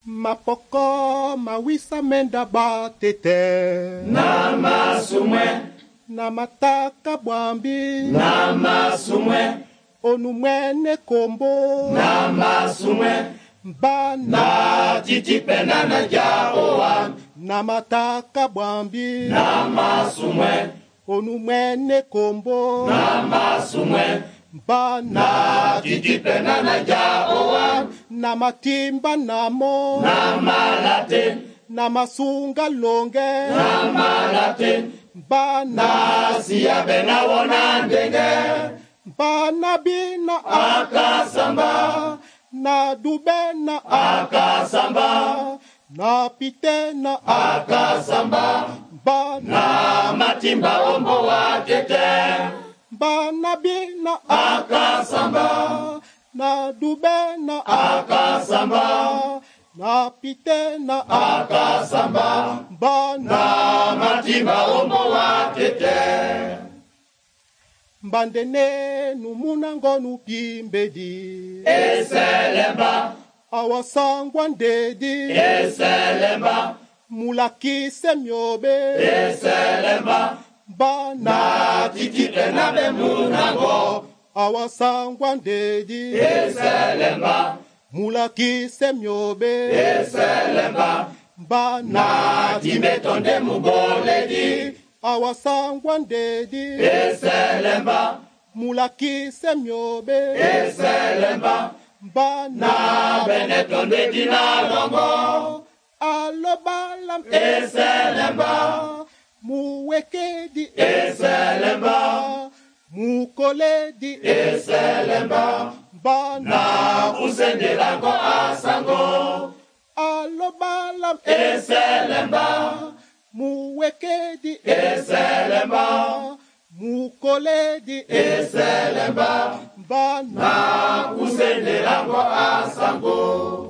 Mapoko mawisa menda batete na masumwe na mataka bwambi na masumwe onumwene kombo na masumwe bana na titipena na jaoa na mataka bwambi na masumwe onumwene kombo na masumwe bana na titipena na jaoa na matimba namo na malate na masunga longe na malate bana na siabe na wona ndenge bana bina akasamba na dube na akasamba na pite na akasamba bana na matimba ombo wa tete bana bina akasamba na dube na akasamba na pite na akasamba bana na matimba ombo wa tete mbandene numuna ngonu pimbedi eselemba awasangwa ndedi eselemba mulakise myobe eselemba bana na titipe na bemunango awasangwa ndedi eselemba mulakise myobe eselemba bana na timetonde muboledi awasangwa ndedi eselemba mulakise myobe eselemba bana na benetonde dinalongo alobala eselemba muwekedi eselemba mukoledi eselemba bana na usendelango asango alobala eselemba muwekedi eselemba mukoledi eselemba bana na usendelango asango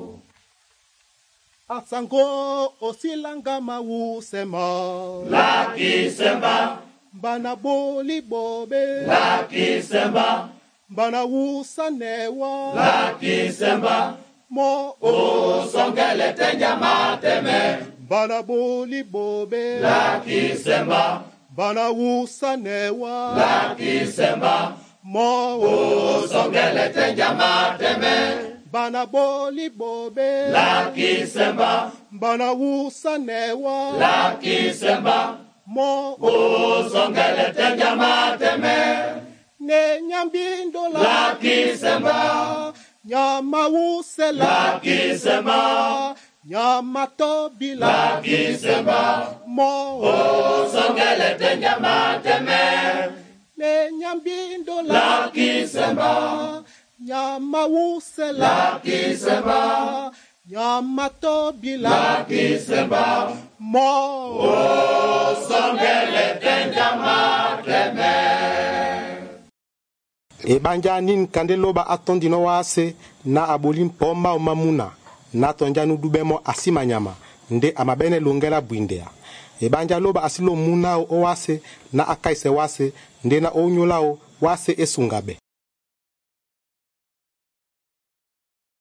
asango osilanga mawusema lakisemba bana boli bobe lakisemba bana wusanewa lakisemba mo osongele tenja mateme bana boli bobe lakisemba bana wusanewa lakisemba mo osongele tenja mateme bana boli bobe lakisemba bana wusanewa lakisemba mo osongele tenja mateme ne nyambindo lakisemba nyama wusela lakisemba nyama tobi lakisemba mo osongele tenja mateme ne nyambindo lakisemba nyama wusela lakisemba nyama tobi lakisemba mo osongele tenja mateme ebanja nin kandeloba atondino wase na abolim pomba o mamuna na tonjanu dubemo asimanyama nde amabene longela bwindea ebanja loba asilo muna o wase na akaise wase nde na onyolao wase esungabe